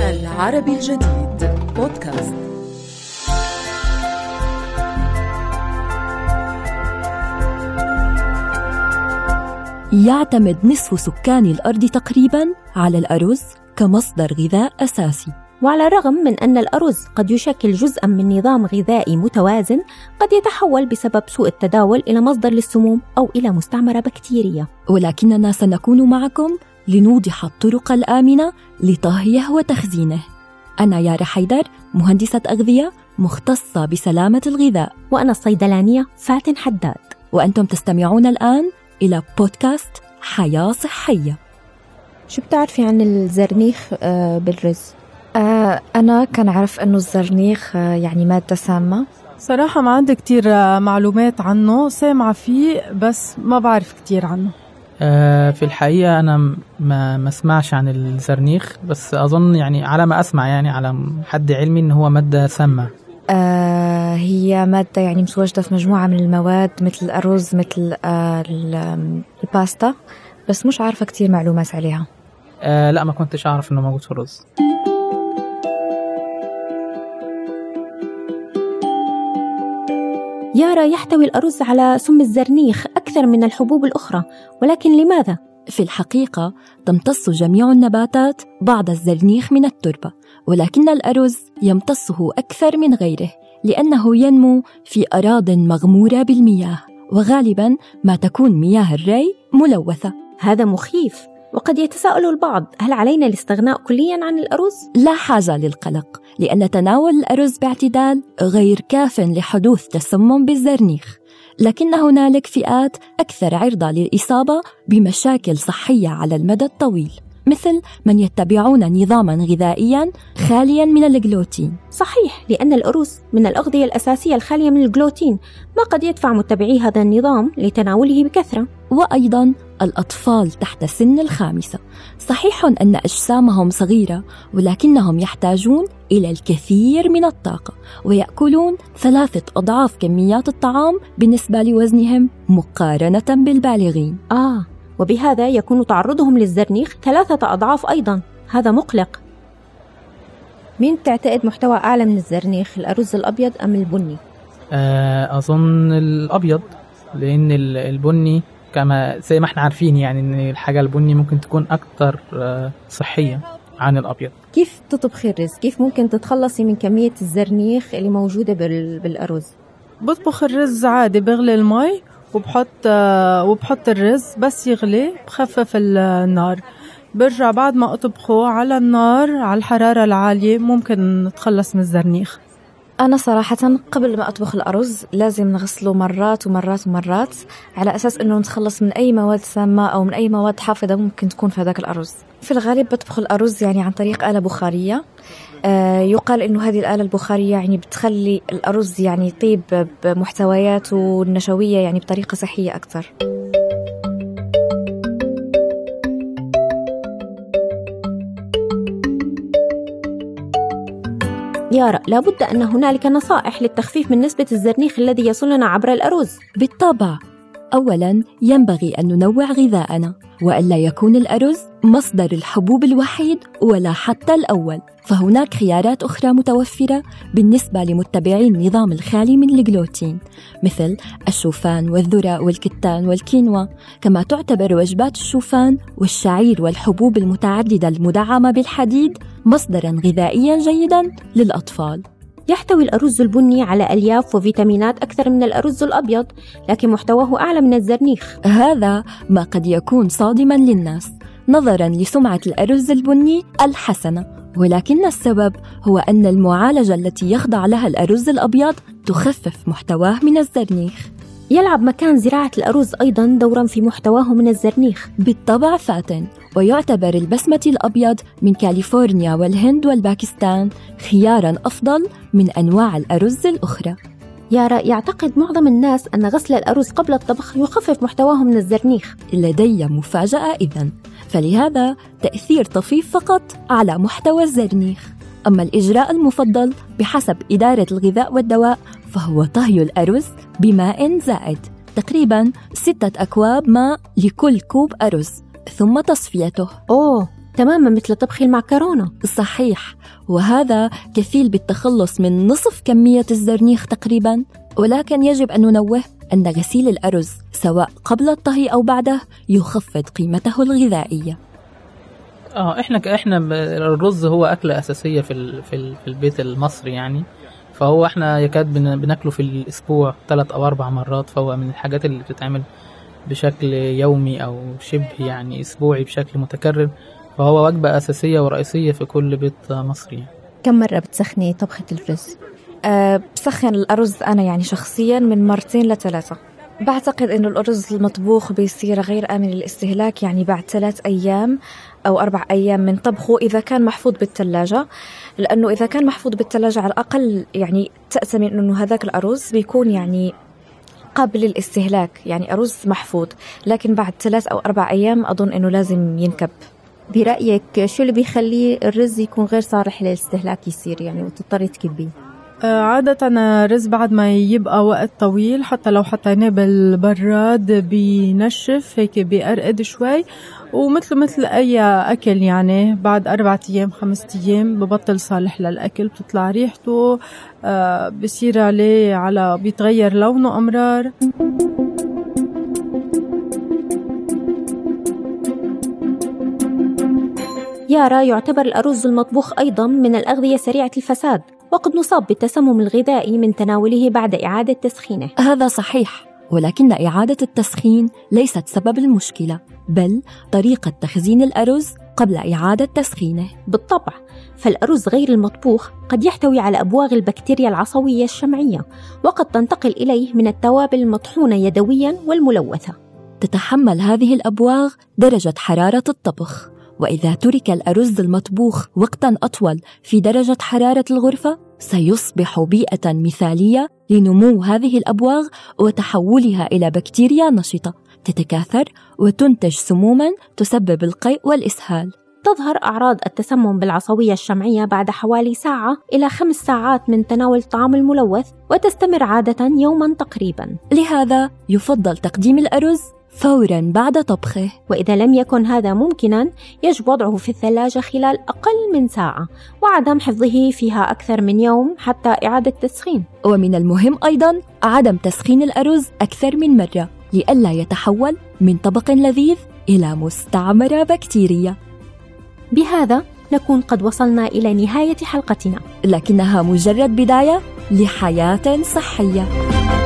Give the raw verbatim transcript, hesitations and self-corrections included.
العربي الجديد بودكاست. يعتمد نصف سكان الأرض تقريباً على الأرز كمصدر غذاء أساسي. وعلى الرغم من أن الأرز قد يشكل جزءاً من نظام غذائي متوازن، قد يتحول بسبب سوء التداول إلى مصدر للسموم أو إلى مستعمرة بكتيرية. ولكننا سنكون معكم لنوضح الطرق الآمنة لطهيه وتخزينه. أنا يارا حيدر، مهندسة أغذية مختصة بسلامة الغذاء. وأنا الصيدلانية فاتن حداد. وأنتم تستمعون الآن إلى بودكاست حياة صحية. شو بتعرفي عن الزرنيخ آه بالرز؟ آه أنا كان أعرف أنه الزرنيخ آه يعني مادة سامة. صراحة ما عندي كتير آه معلومات عنه، سامعة فيه بس ما بعرف كتير عنه. آه في الحقيقة أنا ما ما اسمعش عن الزرنيخ، بس أظن يعني على ما أسمع يعني على حد علمي إن هو مادة سامة. آه هي مادة يعني متواجدة في مجموعة من المواد مثل الأرز، مثل آه الباستا، بس مش عارفة كتير معلومات عليها. آه لا، ما كنتش أعرف إنه موجود في الرز. يارا، يحتوي الأرز على سم الزرنيخ أكثر من الحبوب الأخرى، ولكن لماذا؟ في الحقيقة تمتص جميع النباتات بعض الزرنيخ من التربة، ولكن الأرز يمتصه أكثر من غيره لأنه ينمو في أراضٍ مغمورة بالمياه، وغالباً ما تكون مياه الري ملوثة. هذا مخيف، وقد يتساءل البعض: هل علينا الاستغناء كلياً عن الأرز؟ لا حاجة للقلق، لأن تناول الأرز باعتدال غير كاف لحدوث تسمم بالزرنيخ، لكن هنالك فئات أكثر عرضة للإصابة بمشاكل صحية على المدى الطويل، مثل من يتبعون نظاماً غذائياً خالياً من الجلوتين. صحيح، لأن الأرز من الأغذية الأساسية الخالية من الجلوتين، ما قد يدفع متبعي هذا النظام لتناوله بكثرة. وأيضاً الأطفال تحت سن الخامسة، صحيح أن أجسامهم صغيرة، ولكنهم يحتاجون إلى الكثير من الطاقة، ويأكلون ثلاثة أضعاف كميات الطعام بالنسبة لوزنهم مقارنة بالبالغين. آه وبهذا يكون تعرضهم للزرنيخ ثلاثة أضعاف أيضاً. هذا مقلق. مين تعتقد محتوى أعلى من الزرنيخ، الأرز الأبيض أم البني؟ آه أظن الأبيض، لأن البني كما زي ما احنا عارفين يعني ان الحاجة البني ممكن تكون أكثر آه صحية عن الأبيض. كيف تطبخي الرز؟ كيف ممكن تتخلصي من كمية الزرنيخ اللي موجودة بالأرز؟ بطبخ الرز عادي، بغلي المي وبحط آه وبحط الرز، بس يغلي بخفف النار، برجع بعد ما أطبخه على النار على الحرارة العالية ممكن نتخلص من الزرنيخ. أنا صراحة قبل ما أطبخ الأرز لازم نغسله مرات ومرات ومرات، على أساس أنه نتخلص من أي مواد سامة أو من أي مواد حافظة ممكن تكون في هذاك الأرز. في الغالب بطبخ الأرز يعني عن طريق آلة بخارية. آه يقال أنه هذه الآلة البخارية يعني بتخلي الأرز يعني يطيب بمحتوياته النشوية يعني بطريقة صحية أكثر. يارا، لابد أن هنالك نصائح للتخفيف من نسبة الزرنيخ الذي يصلنا عبر الأرز. بالطبع، أولاً ينبغي أن ننوع غذاءنا، وألا يكون الأرز مصدر الحبوب الوحيد ولا حتى الأول، فهناك خيارات أخرى متوفرة بالنسبة لمتبعي النظام الخالي من الجلوتين، مثل الشوفان والذرة والكتان والكينوا. كما تعتبر وجبات الشوفان والشعير والحبوب المتعددة المدعمة بالحديد مصدراً غذائياً جيداً للأطفال. يحتوي الأرز البني على ألياف وفيتامينات أكثر من الأرز الأبيض، لكن محتواه أعلى من الزرنيخ. هذا ما قد يكون صادماً للناس نظراً لسمعة الأرز البني الحسنة، ولكن السبب هو أن المعالجة التي يخضع لها الأرز الأبيض تخفف محتواه من الزرنيخ. يلعب مكان زراعة الأرز أيضاً دوراً في محتواه من الزرنيخ. بالطبع فاتن، ويعتبر البسمتي الأبيض من كاليفورنيا والهند والباكستان خياراً أفضل من أنواع الأرز الأخرى. يارا، يعتقد معظم الناس أن غسل الأرز قبل الطبخ يخفف محتواه من الزرنيخ. لدي مفاجأة إذن، فلهذا تأثير طفيف فقط على محتوى الزرنيخ. أما الإجراء المفضل بحسب إدارة الغذاء والدواء فهو طهي الأرز بماء زائد، تقريباً ستة أكواب ماء لكل كوب أرز، ثم تصفيته. أوه، تماما مثل طبخ المعكرونة. صحيح، وهذا كفيل بالتخلص من نصف كمية الزرنيخ تقريبا. ولكن يجب أن ننوه أن غسيل الأرز سواء قبل الطهي أو بعده يخفض قيمته الغذائية. اه احنا كاحنا الرز هو أكلة أساسية في ال في, ال في البيت المصري يعني، فهو احنا يكاد بناكله في الأسبوع ثلاث أو أربع مرات، فهو من الحاجات اللي بتتعمل بشكل يومي أو شبه يعني أسبوعي بشكل متكرر، فهو وجبة أساسية ورئيسية في كل بيت مصري. كم مرة بتسخني طبخة الرز؟ أه بسخن الأرز أنا يعني شخصيا من مرتين لثلاثة. بعتقد إنه الأرز المطبوخ بيصير غير آمن للاستهلاك يعني بعد ثلاث أيام أو أربع أيام من طبخه إذا كان محفوظ بالثلاجة، لأنه إذا كان محفوظ بالثلاجة على الأقل يعني تأتمن إنه هذاك الأرز بيكون يعني قابل للاستهلاك، يعني أرز محفوظ. لكن بعد ثلاث أو أربع أيام أظن إنه لازم ينكب. برأيك شو اللي بيخليه الرز يكون غير صالح للاستهلاك يصير يعني وتضطري تكبيه؟ عادة الرز بعد ما يبقى وقت طويل حتى لو حطيناه بالبراد بينشف هيك بيقرقد شوي، ومثل مثل أي أكل يعني بعد أربعة أيام خمسة أيام ببطل صالح للأكل، بتطلع ريحته بصير عليه على بيتغير لونه أمرار. يارا، يعتبر الأرز المطبوخ أيضا من الأغذية سريعة الفساد، وقد نصاب بالتسمم الغذائي من تناوله بعد إعادة تسخينه. هذا صحيح، ولكن إعادة التسخين ليست سبب المشكلة، بل طريقة تخزين الأرز قبل إعادة تسخينه. بالطبع، فالأرز غير المطبوخ قد يحتوي على أبواغ البكتيريا العصوية الشمعية، وقد تنتقل إليه من التوابل المطحونة يدويا والملوثة. تتحمل هذه الأبواغ درجة حرارة الطبخ، وإذا ترك الأرز المطبوخ وقتاً أطول في درجة حرارة الغرفة سيصبح بيئة مثالية لنمو هذه الأبواغ وتحولها إلى بكتيريا نشطة تتكاثر وتنتج سموماً تسبب القيء والإسهال. تظهر أعراض التسمم بالعصوية الشمعية بعد حوالي ساعة إلى خمس ساعات من تناول الطعام الملوث، وتستمر عادة يوماً تقريباً. لهذا يفضل تقديم الأرز فوراً بعد طبخه، وإذا لم يكن هذا ممكناً يجب وضعه في الثلاجة خلال أقل من ساعة، وعدم حفظه فيها أكثر من يوم حتى إعادة تسخين. ومن المهم أيضاً عدم تسخين الأرز أكثر من مرة لئلا يتحول من طبق لذيذ إلى مستعمرة بكتيرية. بهذا نكون قد وصلنا إلى نهاية حلقتنا، لكنها مجرد بداية لحياة صحية.